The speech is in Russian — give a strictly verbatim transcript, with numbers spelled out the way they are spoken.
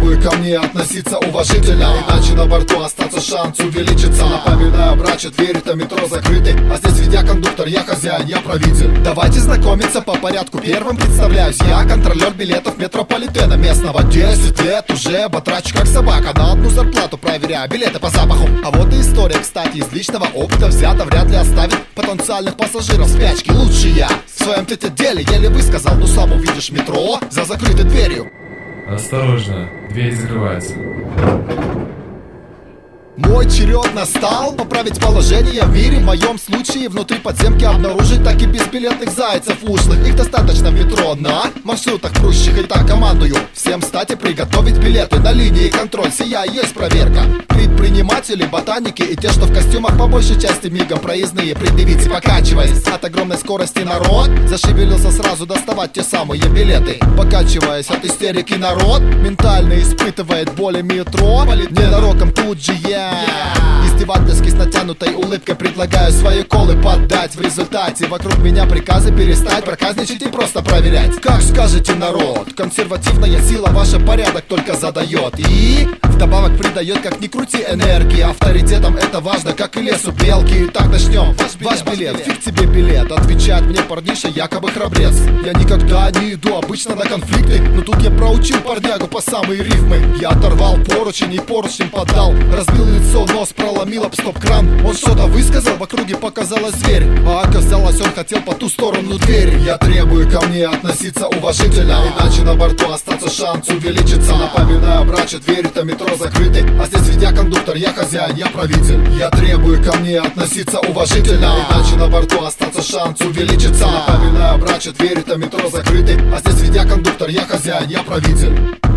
требую ко мне относиться уважительно, иначе на борту остаться шанс увеличится. Напоминаю, братья, двери-то метро закрыты, а здесь ведь я кондуктор, я хозяин, я правитель. Давайте знакомиться по порядку, первым представляюсь. Я контролер билетов метрополитена местного. Десять лет уже батрачу как собака, на одну зарплату проверяю билеты по запаху. А вот и история, кстати, из личного опыта взята, вряд ли оставит потенциальных пассажиров в спячке. Лучше я в своем деле еле высказал, ну сам увидишь метро за закрытой дверью. Осторожно, дверь закрывается. Мой черед настал поправить положение в мире. В моем случае внутри подземки обнаружить так и безбилетных зайцев ушлых. Их достаточно в метро на маршрутах прущих. И так командую всем, кстати, приготовить билеты на линии контроль. Сия есть проверка. Предприниматели, ботаники и те, что в костюмах, по большей части мигом проездные. Предъявите, покачиваясь от огромной скорости народ зашевелился сразу доставать те самые билеты. Покачиваясь от истерики народ ментально испытывает боли метро. Ненароком тут же я издевательски с натянутой улыбкой предлагаю свои колы поддать. В результате вокруг меня приказы перестать проказничать и просто проверять. Как скажете, народ, консервативная сила ваша порядок только задает и вдобавок придает, как ни крути, энергии. Авторитетом это важно, как и лесу белки. Итак, начнем. Ваш билет, Ваш билет. фиг тебе билет. Отвечает мне парниша, якобы храбрец. Я никогда не иду обычно на конфликты, но тут я проучил парнягу по самые рифмы. Я оторвал поручень и поручнем поддал, разбил лицо, нос проломил об стоп-кран. Он что-то высказал, в округе показалась зверь, а оказалось, он хотел по ту сторону двери. Я требую ко мне относиться уважительно, иначе на борту остаться шанс увеличится. Напоминаю, братья, двери-то метро закрыты, а здесь ведь я кондуктор, я хозяин, я правитель. Я требую ко мне относиться уважительно, иначе на борту остаться шанс увеличится. Напоминаю, братья, двери-то метро закрыты, а здесь ведь я кондуктор, я хозяин, я правитель.